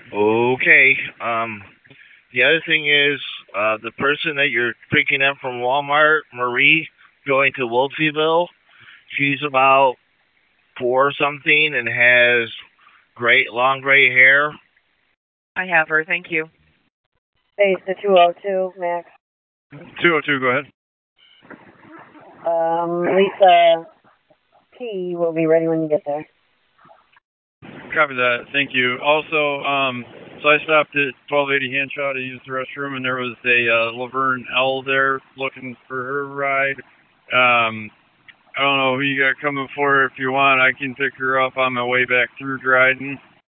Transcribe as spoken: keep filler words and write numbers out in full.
Okay. Um, the other thing is, uh, the person that you're picking up from Walmart, Marie, going to Wolfseyville, she's about four or something and has great long gray hair. I have her. Thank you. Base to two oh two, Max. two oh two, go ahead. Um, Lisa P will be ready when you get there. Copy that. Thank you. Also, um, so I stopped at twelve eighty Hanshaw to use the restroom, and there was a uh, Laverne L there looking for her ride. Um, I don't know who you got coming for. If you want, I can pick her up on my way back through Dryden.